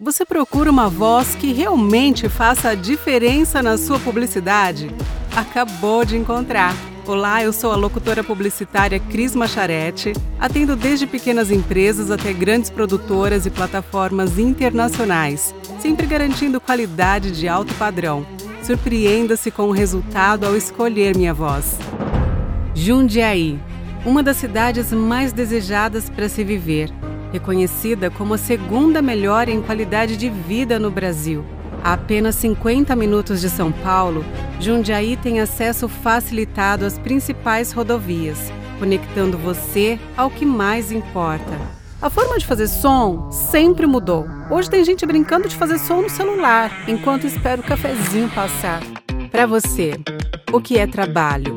Você procura uma voz que realmente faça a diferença na sua publicidade? Acabou de encontrar! Olá, eu sou a locutora publicitária Cris Macharete, atendo desde pequenas empresas até grandes produtoras e plataformas internacionais, sempre garantindo qualidade de alto padrão. Surpreenda-se com o resultado ao escolher minha voz. Jundiaí, uma das cidades mais desejadas para se viver, reconhecida como a segunda melhor em qualidade de vida no Brasil. A apenas 50 minutos de São Paulo, Jundiaí tem acesso facilitado às principais rodovias, conectando você ao que mais importa. A forma de fazer som sempre mudou. Hoje tem gente brincando de fazer som no celular, enquanto espera o cafezinho passar. Para você, o que é trabalho?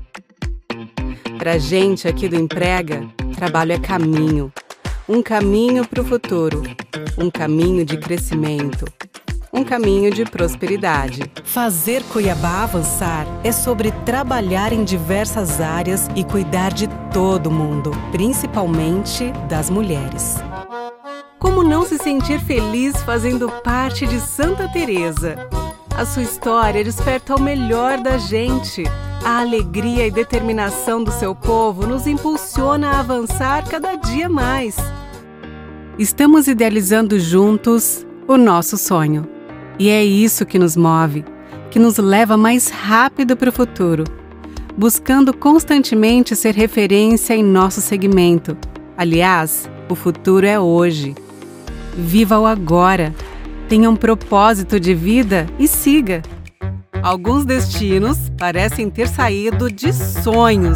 Pra gente aqui do Emprega, trabalho é caminho. Um caminho para o futuro, um caminho de crescimento, um caminho de prosperidade. Fazer Cuiabá avançar é sobre trabalhar em diversas áreas e cuidar de todo mundo, principalmente das mulheres. Como não se sentir feliz fazendo parte de Santa Teresa? A sua história desperta o melhor da gente. A alegria e determinação do seu povo nos impulsiona a avançar cada dia mais. Estamos idealizando juntos o nosso sonho. E é isso que nos move, que nos leva mais rápido para o futuro, buscando constantemente ser referência em nosso segmento. Aliás, o futuro é hoje. Viva o agora, tenha um propósito de vida e siga. Alguns destinos parecem ter saído de sonhos.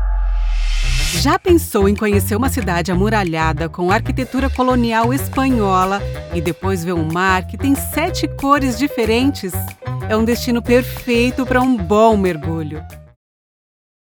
Já pensou em conhecer uma cidade amuralhada com arquitetura colonial espanhola e depois ver um mar que tem 7 cores diferentes? É um destino perfeito para um bom mergulho.